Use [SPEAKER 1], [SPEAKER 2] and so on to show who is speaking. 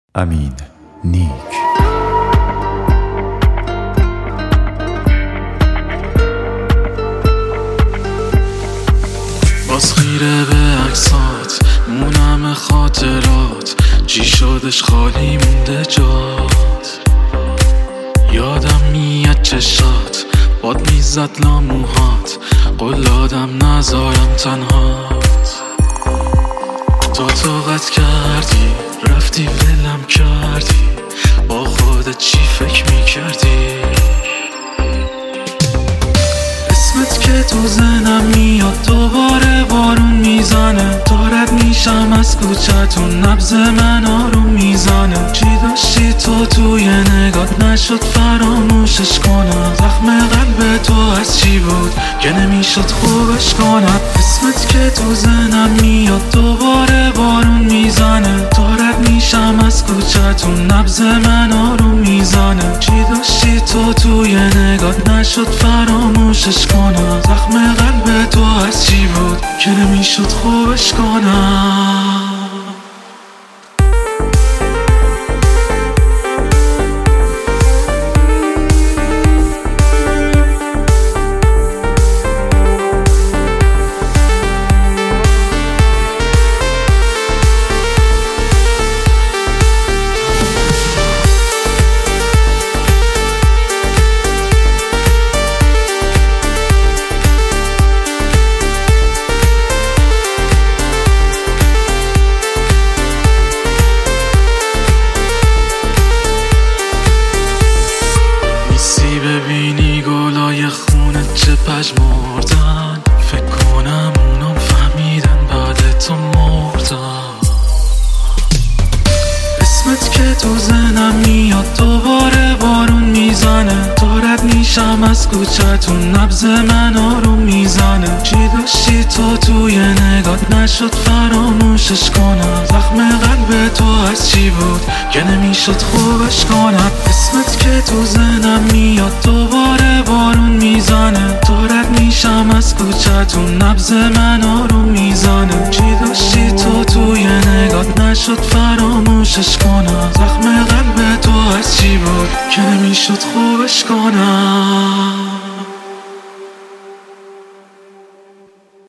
[SPEAKER 1] امین نیک.
[SPEAKER 2] باز خیره به عکسات مونم خاطرات، چی شدش خالی مونده جات. یادم میاد چشات باد میزد لاموهات، قلادم نذارم تنهات. تو طاقت کردی رفتی ولم کردی، با خودت چی فکر میکردی؟ اسمت که تو ذهنم میاد، دوباره بارون میزنه، دارد میشم از کوچتون، نبض من آروم میزنه. چی داشتی تو توی نگات نشد فراموشش کنم، زخم قلب تو از چی بود که نمیشد خوبش کنم. اسمت که تو ذهنم میاد، دوباره بارون میزنه، دارد میشم از کوچتون، نبض من آروم میزنه. چی داشتی تو توی نگات نشد فراموشش کنم، زخم قلب تو از چی بود که نمیشد خوبش کنم. ببینی گلای خونت چه پژمردن، فکر کنم اونم فهمیدن بعد تو مردن. اسمت که تو ذهنم میاد، دوباره بارون میزنه، دارد میشم از کوچتون، نبض من آروم میزنه. چی داشتی تو توی نگات نشد فراموشش کنم، زخم قلب تو از چی بود که نمیشد خوبش کنم. اسمت که تو ذهنم میاد، دوباره بارون میزنه، دارد میشم از کوچتون، نبض من آروم میزنه. چی داشتی تو توی نگات نشد فراموشش کنم، زخم قلب تو از چی بود که نمیشد خوبش کنم.